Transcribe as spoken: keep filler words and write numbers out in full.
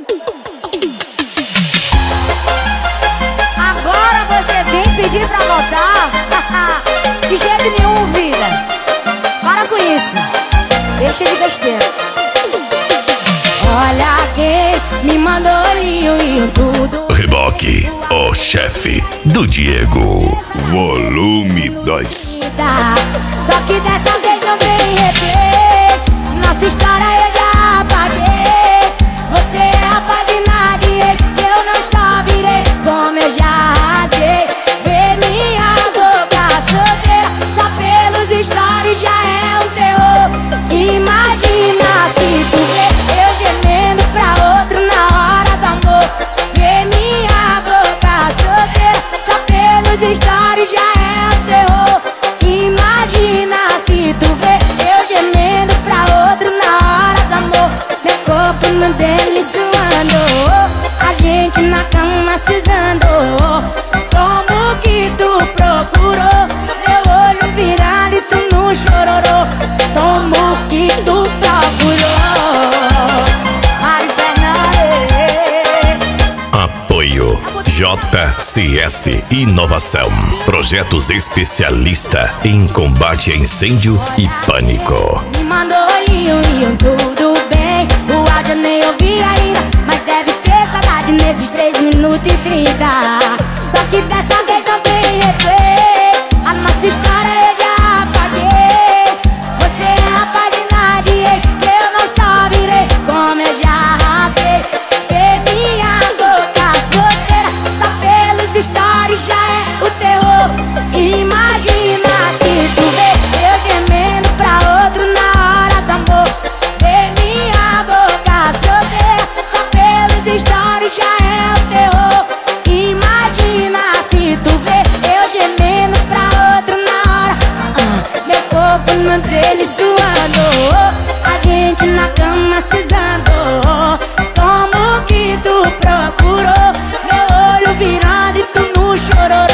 Agora você vem pedir pra voltar? De jeito nenhum, vida. Para com isso. Deixa de besteira. Olha quem me mandou olhinho e tudo. Reboque, o chefe do Diego. Volume dois. Só que dessa vez não tem replay. Nossa história eu já apaguei. Você é a página de ex, eu não só virei, como eu já rasguei. Ver minha boca solteira, só pelos stories já é um terror. Imagina se tu vê eu gemendo pra outro na hora do amor. Ver minha boca solteira, só pelos stories já é um terror. Imagina se tu vê eu gemendo pra outro na hora do amor. Meu corpo no dele suando, a gente na cama cisando. Como que tu procurou? Meu olho virado e tu não chororou. Como que tu procurou? Mari Fernandes. Apoio J C S Inovação. Projetos especialista em combate a incêndio e pânico. Me mandou olhinho e tudo bem. O áudio eu nem ouvi ainda, mas deve ter saudade nesses três minutos e trinta. Só que dessa vez não tem replay. A nossa história eu já apaguei. Você é a página de ex, que eu não só virei, como eu já rasguei. Ver minha boca solteira, só pelos stories já é o terror. Imagina se tu vê eu gemendo pra outro na hora do amor. Ver minha boca solteira, só pelos stories já é o terror. Imagina se tu vê eu gemendo pra outro na hora. Ah, meu corpo no dele suando, a gente na cama cisando. Como que tu procurou? Meu olho virado e tu não chorou.